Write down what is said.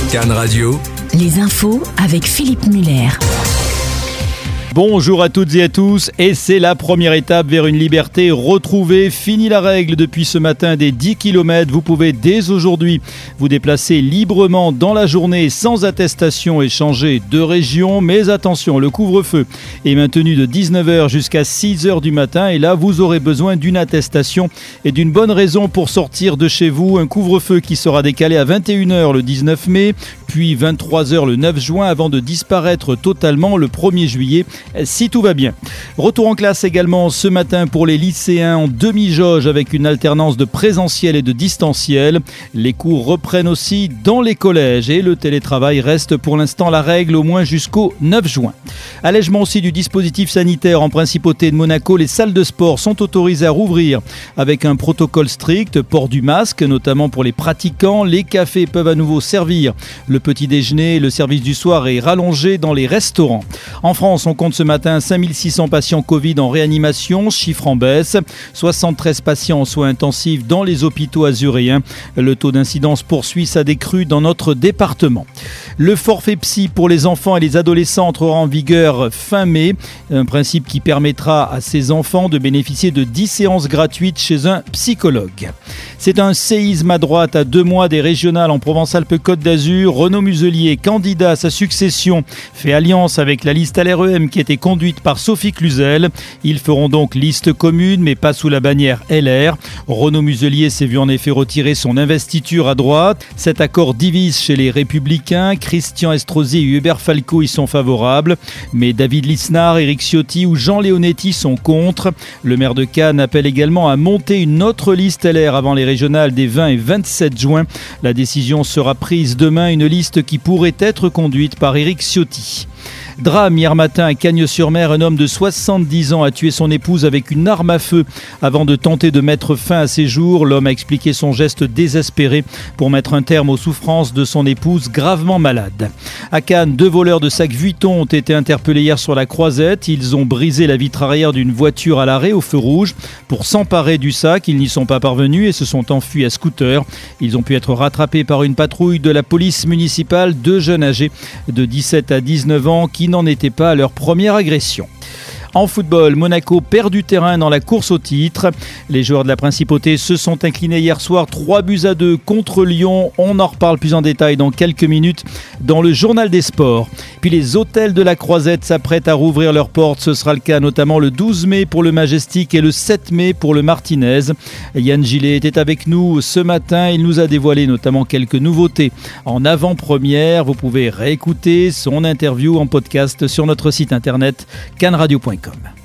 Cannes Radio. Les infos avec Philippe Muller. Bonjour à toutes et à tous, et c'est la première étape vers une liberté retrouvée. Fini la règle depuis ce matin des 10 km. Vous pouvez dès aujourd'hui vous déplacer librement dans la journée sans attestation et changer de région. Mais attention, le couvre-feu est maintenu de 19h jusqu'à 6h du matin et là vous aurez besoin d'une attestation et d'une bonne raison pour sortir de chez vous. Un couvre-feu qui sera décalé à 21h le 19 mai, puis 23h le 9 juin avant de disparaître totalement le 1er juillet. Si tout va bien. Retour en classe également ce matin pour les lycéens en demi-jauge avec une alternance de présentiel et de distanciel. Les cours reprennent aussi dans les collèges et le télétravail reste pour l'instant la règle au moins jusqu'au 9 juin. Allègement aussi du dispositif sanitaire en principauté de Monaco. Les salles de sport sont autorisées à rouvrir avec un protocole strict, port du masque notamment pour les pratiquants. Les cafés peuvent à nouveau servir le petit déjeuner. Le service du soir est rallongé dans les restaurants. En France, on compte ce matin 5600 patients Covid en réanimation, chiffre en baisse. 73 patients en soins intensifs dans les hôpitaux azuréens. Le taux d'incidence poursuit sa décrue dans notre département. Le forfait psy pour les enfants et les adolescents entrera en vigueur fin mai. Un principe qui permettra à ces enfants de bénéficier de 10 séances gratuites chez un psychologue. C'est un séisme à droite à 2 mois des régionales en Provence-Alpes-Côte d'Azur. Renaud Muselier, candidat à sa succession, fait alliance avec la liste LREM qui était conduite par Sophie Cluzel. Ils feront donc liste commune mais pas sous la bannière LR. Renaud Muselier s'est vu en effet retirer son investiture à droite. Cet accord divise chez les Républicains. Christian Estrosi et Hubert Falco y sont favorables. Mais David Lisnard, Éric Ciotti ou Jean Leonetti sont contre. Le maire de Cannes appelle également à monter une autre liste LR avant les régionales des 20 et 27 juin. La décision sera prise demain, une liste qui pourrait être conduite par Éric Ciotti. Drame hier matin à Cagnes-sur-Mer, un homme de 70 ans a tué son épouse avec une arme à feu avant de tenter de mettre fin à ses jours. L'homme a expliqué son geste désespéré pour mettre un terme aux souffrances de son épouse gravement malade. À Cannes, 2 voleurs de sacs Vuitton ont été interpellés hier sur la Croisette. Ils ont brisé la vitre arrière d'une voiture à l'arrêt au feu rouge pour s'emparer du sac. Ils n'y sont pas parvenus et se sont enfuis à scooter. Ils ont pu être rattrapés par une patrouille de la police municipale. 2 jeunes âgés de 17 à 19 ans qui n'en étaient pas à leur première agression. En football, Monaco perd du terrain dans la course au titre. Les joueurs de la Principauté se sont inclinés hier soir 3-2 contre Lyon. On en reparle plus en détail dans quelques minutes dans le journal des sports. Puis les hôtels de la Croisette s'apprêtent à rouvrir leurs portes. Ce sera le cas notamment le 12 mai pour le Majestic et le 7 mai pour le Martinez. Yann Gillet était avec nous ce matin. Il nous a dévoilé notamment quelques nouveautés en avant-première. Vous pouvez réécouter son interview en podcast sur notre site internet cannesradio.com.